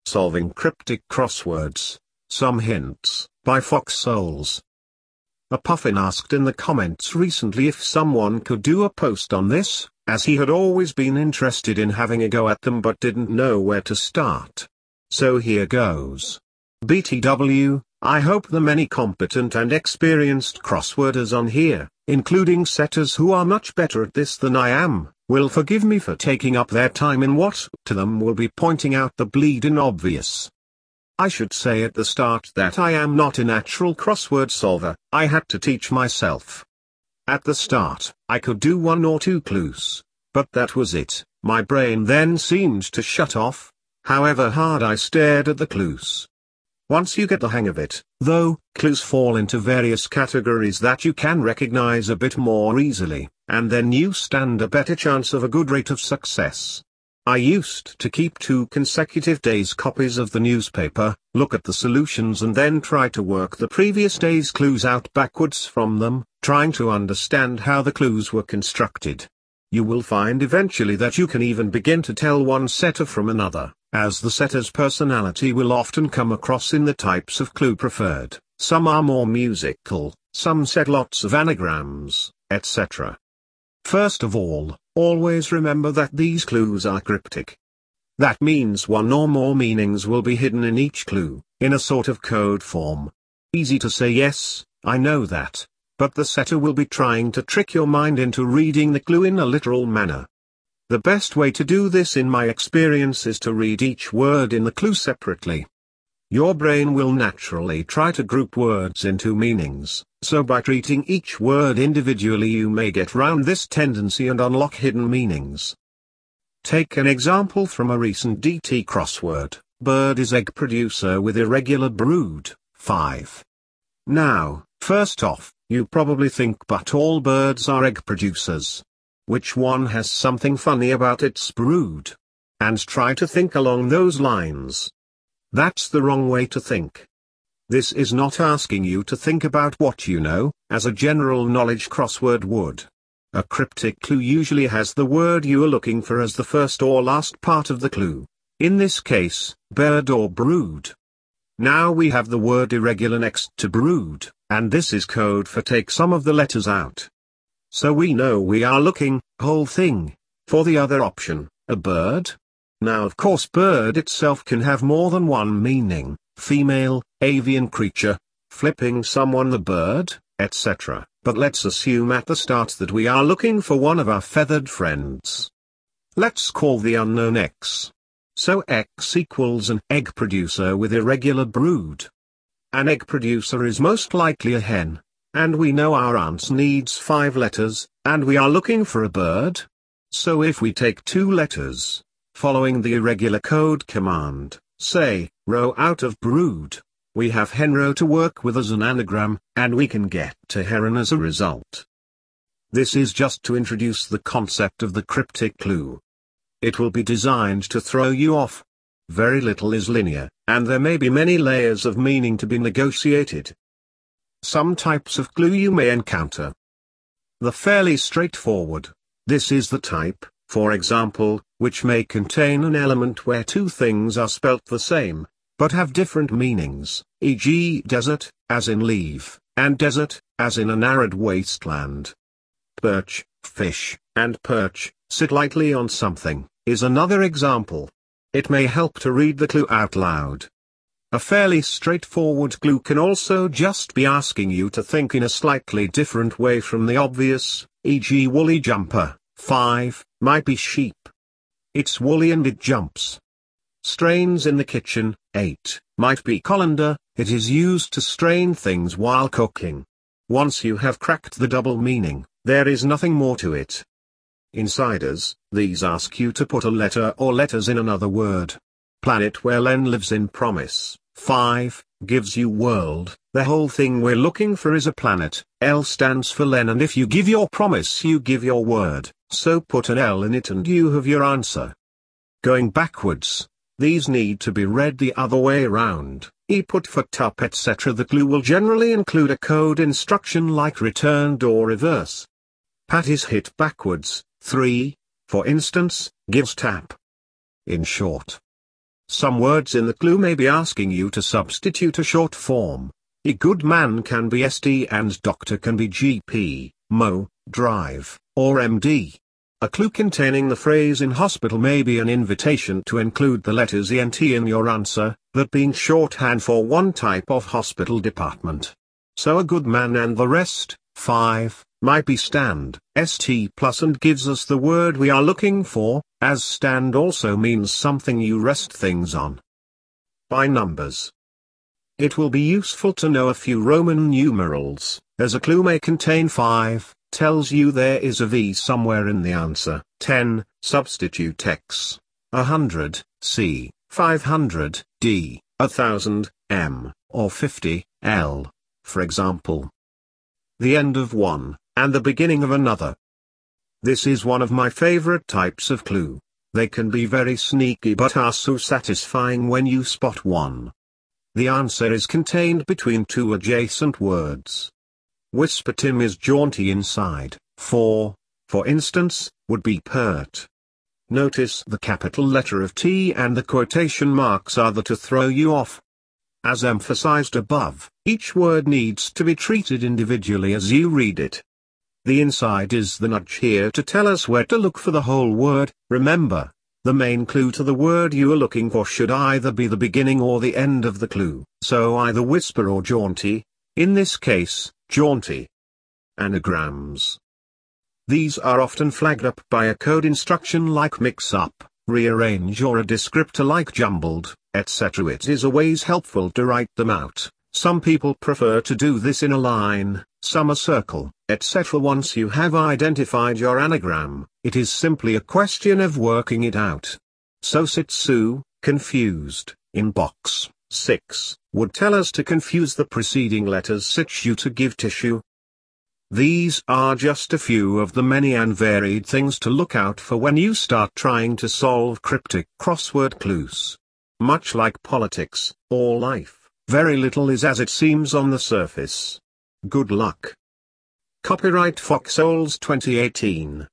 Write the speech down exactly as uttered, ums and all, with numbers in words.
Solving Cryptic Crosswords, Some Hints, by Fox Souls. A Puffin asked in the comments recently if someone could do a post on this, as he had always been interested in having a go at them but didn't know where to start. So here goes. B T W, I hope the many competent and experienced crossworders on here, including setters who are much better at this than I am, will forgive me for taking up their time in what to them will be pointing out the bleedin' obvious. I should say at the start that I am not a natural crossword solver, I had to teach myself. At the start, I could do one or two clues, but that was it. My brain then seemed to shut off, however hard I stared at the clues. Once you get the hang of it, though, clues fall into various categories that you can recognize a bit more easily, and then you stand a better chance of a good rate of success. I used to keep two consecutive days' copies of the newspaper, look at the solutions and then try to work the previous day's clues out backwards from them, trying to understand how the clues were constructed. You will find eventually that you can even begin to tell one setter from another, as the setter's personality will often come across in the types of clue preferred. Some are more musical, some set lots of anagrams, et cetera. First of all, always remember that these clues are cryptic. That means one or more meanings will be hidden in each clue, in a sort of code form. Easy to say yes, I know that, but the setter will be trying to trick your mind into reading the clue in a literal manner. The best way to do this in my experience is to read each word in the clue separately. Your brain will naturally try to group words into meanings, so by treating each word individually you may get round this tendency and unlock hidden meanings. Take an example from a recent D T crossword, bird is egg producer with irregular brood, five. Now, first off, you probably think but all birds are egg producers. Which one has something funny about its brood? And try to think along those lines. That's the wrong way to think. This is not asking you to think about what you know, as a general knowledge crossword would. A cryptic clue usually has the word you are looking for as the first or last part of the clue. In this case, bird or brood. Now we have the word irregular next to brood, and this is code for take some of the letters out. So we know we are looking, whole thing, for the other option, a bird. Now of course bird itself can have more than one meaning, female, avian creature, flipping someone the bird, et cetera. But let's assume at the start that we are looking for one of our feathered friends. Let's call the unknown X. So X equals an egg producer with irregular brood. An egg producer is most likely a hen, and we know our answer needs five letters, and we are looking for a bird. So if we take two letters, following the irregular code command, say, row out of brood, we have hen row to work with as an anagram, and we can get to heron as a result. This is just to introduce the concept of the cryptic clue. It will be designed to throw you off. Very little is linear, and there may be many layers of meaning to be negotiated. Some types of clue you may encounter. The fairly straightforward. This is the type, for example, which may contain an element where two things are spelt the same, but have different meanings, for example desert, as in leave, and desert, as in an arid wasteland. Perch, fish, and perch, sit lightly on something, is another example. It may help to read the clue out loud. A fairly straightforward clue can also just be asking you to think in a slightly different way from the obvious, for example woolly jumper, five, might be sheep. It's woolly and it jumps. Strains in the kitchen, eight, might be colander, it is used to strain things while cooking. Once you have cracked the double meaning, there is nothing more to it. Insiders, these ask you to put a letter or letters in another word. Planet where Len lives in promise, five, gives you world, the whole thing we're looking for is a planet, L stands for Len and if you give your promise you give your word, so put an L in it and you have your answer. Going backwards, these need to be read the other way around, e put for tup et cetera. The clue will generally include a code instruction like returned or reverse. Pat is hit backwards, three, for instance, gives tap. In short, Some words in the clue may be asking you to substitute a short form. A good man can be S T and doctor can be G P, mo, drive, or M D. A clue containing the phrase in hospital may be an invitation to include the letters E N T in your answer, that being shorthand for one type of hospital department. So a good man and the rest, five, might be stand, S T plus and gives us the word we are looking for, as stand also means something you rest things on. By numbers. It will be useful to know a few Roman numerals, as a clue may contain five, tells you there is a V somewhere in the answer, ten, substitute X, one hundred, C, five hundred, D, one thousand, M, or fifty, L, for example. The end of one, and the beginning of another. This is one of my favorite types of clue. They can be very sneaky but are so satisfying when you spot one. The answer is contained between two adjacent words. Whisper Tim is jaunty inside, for, for instance, would be pert. Notice the capital letter of T and the quotation marks are there to throw you off. As emphasized above, each word needs to be treated individually as you read it. The inside is the nudge here to tell us where to look for the whole word. Remember, the main clue to the word you are looking for should either be the beginning or the end of the clue, so either whisper or jaunty, in this case, jaunty. Anagrams. These are often flagged up by a code instruction like mix up, rearrange or a descriptor like jumbled, et cetera. It is always helpful to write them out. Some people prefer to do this in a line, some a circle, et cetera. Once you have identified your anagram, it is simply a question of working it out. So Sitsu, confused, in box six, would tell us to confuse the preceding letters situ to give tissue. These are just a few of the many and varied things to look out for when you start trying to solve cryptic crossword clues. Much like politics, or life, very little is as it seems on the surface. Good luck. Copyright Foxholes twenty eighteen.